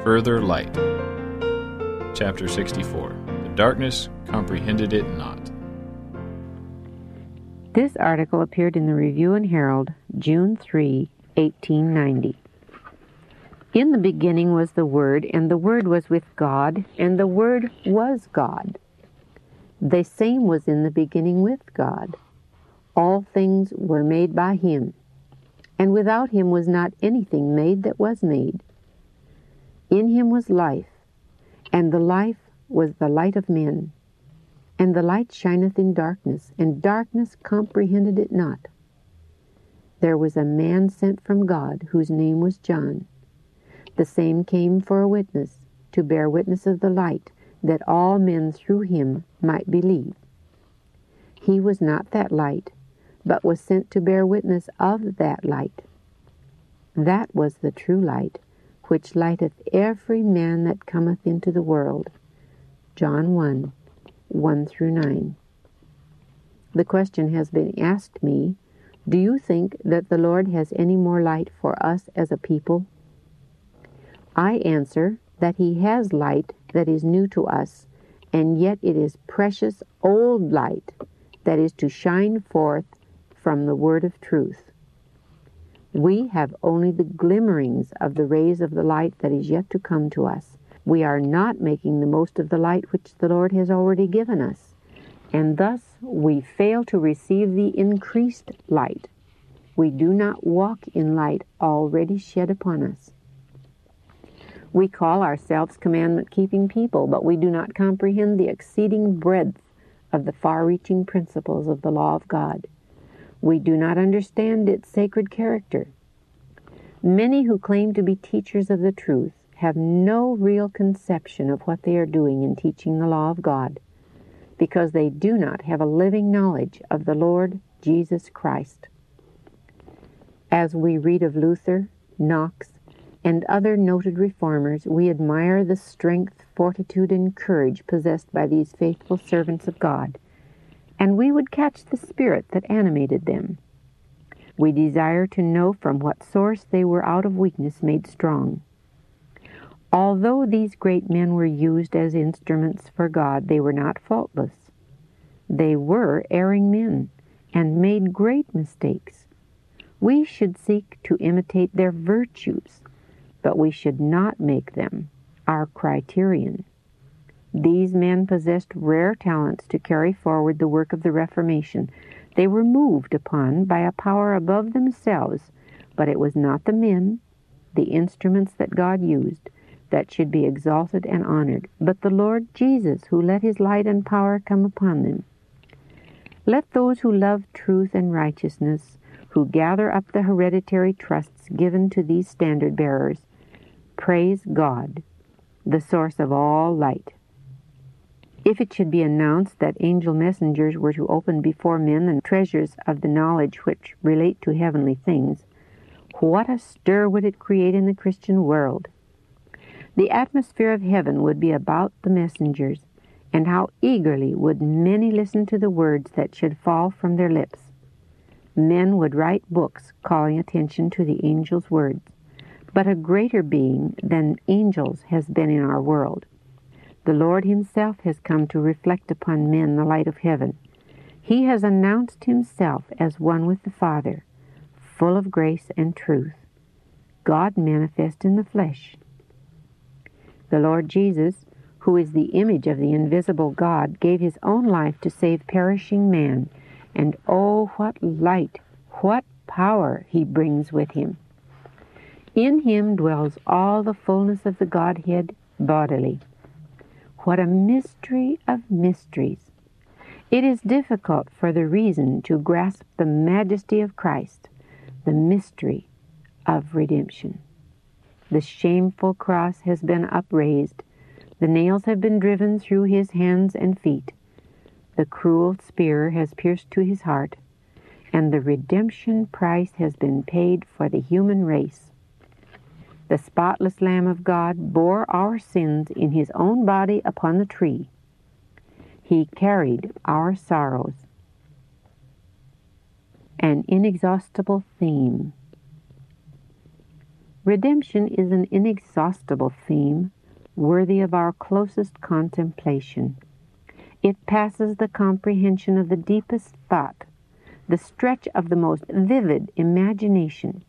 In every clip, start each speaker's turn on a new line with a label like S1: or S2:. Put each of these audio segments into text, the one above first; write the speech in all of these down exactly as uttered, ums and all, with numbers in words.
S1: Further light. Chapter sixty-four. The darkness comprehended it not.
S2: This article appeared in the Review and Herald, June third, eighteen ninety. In the beginning was the Word, and the Word was with God, and the Word was God. The same was in the beginning with God. All things were made by Him, and without Him was not anything made that was made. In Him was life, and the life was the light of men. And the light shineth in darkness, and darkness comprehended it not. There was a man sent from God, whose name was John. The same came for a witness, to bear witness of the light, that all men through him might believe. He was not that light, but was sent to bear witness of that light. That was the true light, which lighteth every man that cometh into the world. John one, one through nine. The question has been asked me, do you think that the Lord has any more light for us as a people? I answer that He has light that is new to us, and yet it is precious old light that is to shine forth from the word of truth. We have only the glimmerings of the rays of the light that is yet to come to us. We are not making the most of the light which the Lord has already given us, and thus we fail to receive the increased light. We do not walk in light already shed upon us. We call ourselves commandment-keeping people, but we do not comprehend the exceeding breadth of the far-reaching principles of the law of God. We do not understand its sacred character. Many who claim to be teachers of the truth have no real conception of what they are doing in teaching the law of God, because they do not have a living knowledge of the Lord Jesus Christ. As we read of Luther, Knox, and other noted reformers, we admire the strength, fortitude, and courage possessed by these faithful servants of God, and we would catch the spirit that animated them. We desire to know from what source they were out of weakness made strong. Although these great men were used as instruments for God, they were not faultless. They were erring men, and made great mistakes. We should seek to imitate their virtues, but we should not make them our criterion. These men possessed rare talents to carry forward the work of the Reformation. They were moved upon by a power above themselves, but it was not the men, the instruments that God used, that should be exalted and honored, but the Lord Jesus, who let His light and power come upon them. Let those who love truth and righteousness, who gather up the hereditary trusts given to these standard-bearers, praise God, the source of all light. If it should be announced that angel messengers were to open before men the treasures of the knowledge which relate to heavenly things, what a stir would it create in the Christian world! The atmosphere of heaven would be about the messengers, and how eagerly would many listen to the words that should fall from their lips. Men would write books calling attention to the angels' words, but a greater being than angels has been in our world. The Lord Himself has come to reflect upon men the light of heaven. He has announced Himself as one with the Father, full of grace and truth, God manifest in the flesh. The Lord Jesus, who is the image of the invisible God, gave His own life to save perishing man, and oh, what light, what power He brings with Him. In Him dwells all the fullness of the Godhead bodily. What a mystery of mysteries! It is difficult for the reason to grasp the majesty of Christ, the mystery of redemption. The shameful cross has been upraised. The nails have been driven through His hands and feet. The cruel spear has pierced to His heart, and the redemption price has been paid for the human race. The spotless Lamb of God bore our sins in His own body upon the tree. He carried our sorrows. An inexhaustible theme. Redemption is an inexhaustible theme, worthy of our closest contemplation. It passes the comprehension of the deepest thought, the stretch of the most vivid imagination.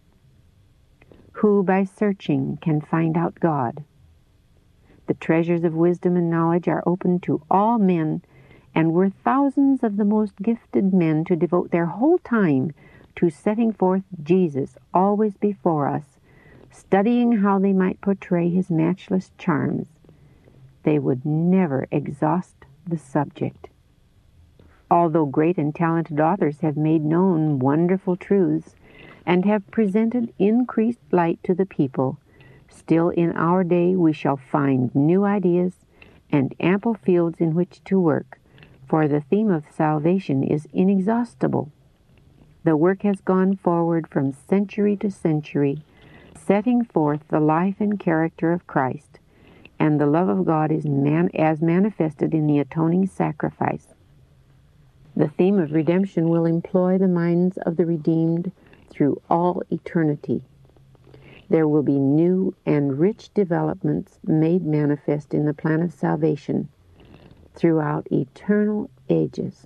S2: Who by searching can find out God? The treasures of wisdom and knowledge are open to all men, and were thousands of the most gifted men to devote their whole time to setting forth Jesus always before us, studying how they might portray his matchless charms, they would never exhaust the subject. Although great and talented authors have made known wonderful truths and have presented increased light to the people, still in our day we shall find new ideas and ample fields in which to work, for the theme of salvation is inexhaustible. The work has gone forward from century to century, setting forth the life and character of Christ, and the love of God is man, as manifested in the atoning sacrifice. The theme of redemption will employ the minds of the redeemed through all eternity. There will be new and rich developments made manifest in the plan of salvation throughout eternal ages.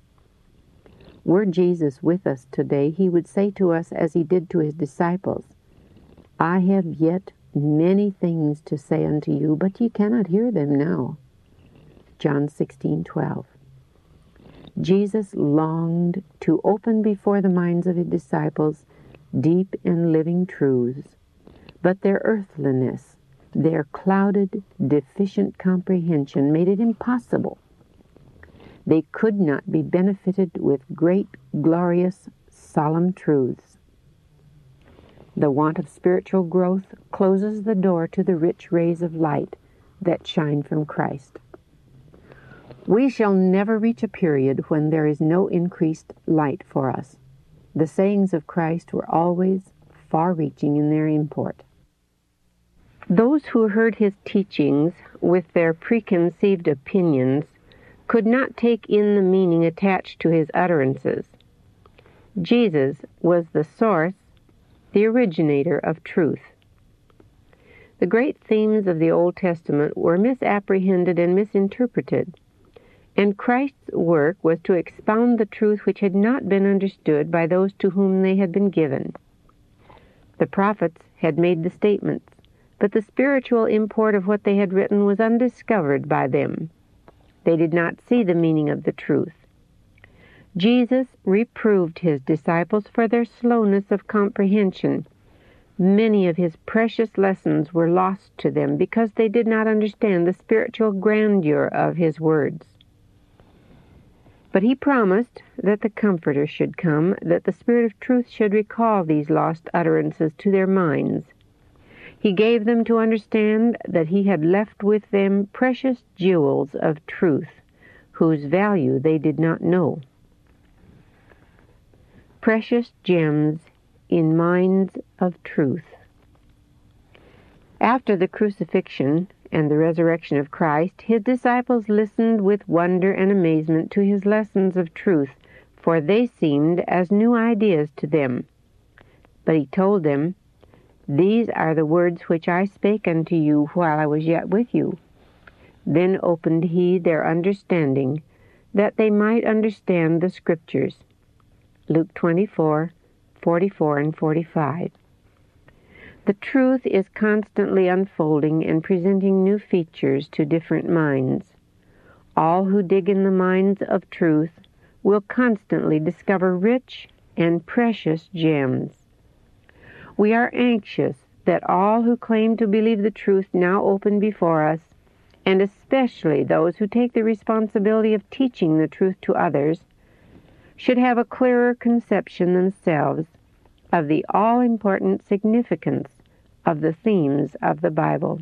S2: Were Jesus with us today, he would say to us as he did to his disciples, I have yet many things to say unto you, but ye cannot hear them now. John sixteen twelve. Jesus longed to open before the minds of his disciples deep and living truths, but their earthliness, their clouded, deficient comprehension made it impossible. They could not be benefited with great, glorious, solemn truths. The want of spiritual growth closes the door to the rich rays of light that shine from Christ. We shall never reach a period when there is no increased light for us. The sayings of Christ were always far-reaching in their import. Those who heard his teachings with their preconceived opinions could not take in the meaning attached to his utterances. Jesus was the source, the originator of truth. The great themes of the Old Testament were misapprehended and misinterpreted, and Christ's work was to expound the truth which had not been understood by those to whom they had been given. The prophets had made the statements, but the spiritual import of what they had written was undiscovered by them. They did not see the meaning of the truth. Jesus reproved his disciples for their slowness of comprehension. Many of his precious lessons were lost to them because they did not understand the spiritual grandeur of his words. But he promised that the Comforter should come, that the Spirit of truth should recall these lost utterances to their minds. He gave them to understand that he had left with them precious jewels of truth, whose value they did not know. Precious gems in minds of truth. After the crucifixion and the resurrection of Christ, his disciples listened with wonder and amazement to his lessons of truth, for they seemed as new ideas to them. But he told them, These are the words which I spake unto you while I was yet with you. Then opened he their understanding, that they might understand the Scriptures. Luke twenty-four, forty-four and forty-five. The truth is constantly unfolding and presenting new features to different minds. All who dig in the mines of truth will constantly discover rich and precious gems. We are anxious that all who claim to believe the truth now open before us, and especially those who take the responsibility of teaching the truth to others, should have a clearer conception themselves of the all-important significance of the themes of the Bible.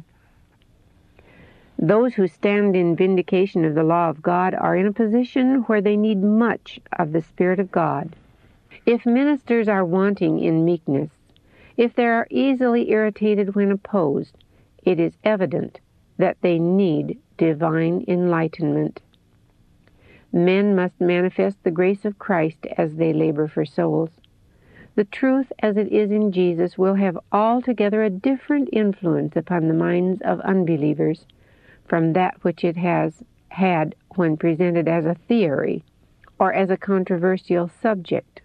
S2: Those who stand in vindication of the law of God are in a position where they need much of the Spirit of God. If ministers are wanting in meekness, if they are easily irritated when opposed, it is evident that they need divine enlightenment. Men must manifest the grace of Christ as they labor for souls. The truth as it is in Jesus will have altogether a different influence upon the minds of unbelievers from that which it has had when presented as a theory or as a controversial subject.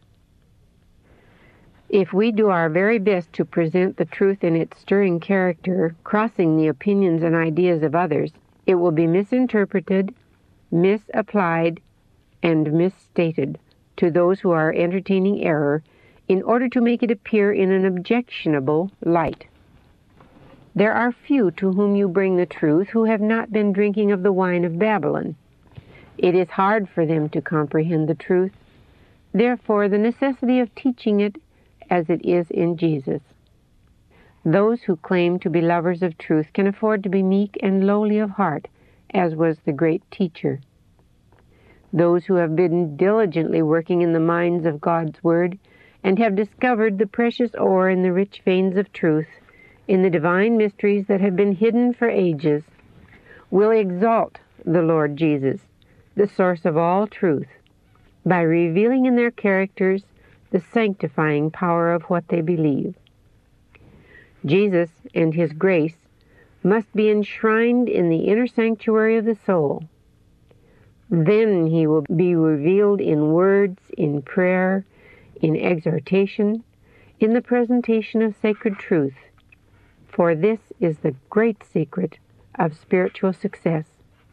S2: If we do our very best to present the truth in its stirring character, crossing the opinions and ideas of others, it will be misinterpreted, misapplied, and misstated to those who are entertaining error in order to make it appear in an objectionable light. There are few to whom you bring the truth who have not been drinking of the wine of Babylon. It is hard for them to comprehend the truth. Therefore, the necessity of teaching it as it is in Jesus. Those who claim to be lovers of truth can afford to be meek and lowly of heart, as was the great teacher. Those who have been diligently working in the mines of God's Word and have discovered the precious ore in the rich veins of truth, in the divine mysteries that have been hidden for ages, will exalt the Lord Jesus, the source of all truth, by revealing in their characters the sanctifying power of what they believe. Jesus and His grace must be enshrined in the inner sanctuary of the soul. Then He will be revealed in words, in prayer, in exhortation, in the presentation of sacred truth, for this is the great secret of spiritual success.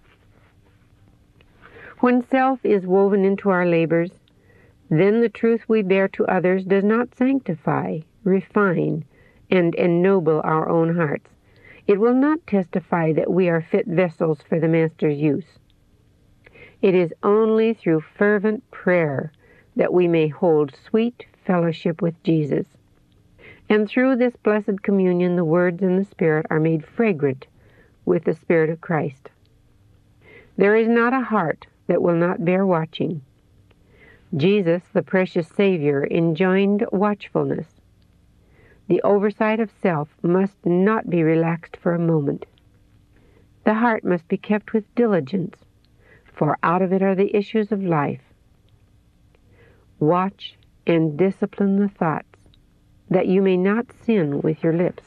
S2: When self is woven into our labors, then the truth we bear to others does not sanctify, refine, and ennoble our own hearts. It will not testify that we are fit vessels for the Master's use. It is only through fervent prayer that we may hold sweet fellowship with Jesus. And through this blessed communion, the words and the Spirit are made fragrant with the Spirit of Christ. There is not a heart that will not bear watching. Jesus, the precious Savior, enjoined watchfulness. The oversight of self must not be relaxed for a moment. The heart must be kept with diligence, for out of it are the issues of life. Watch and discipline the thoughts, that you may not sin with your lips.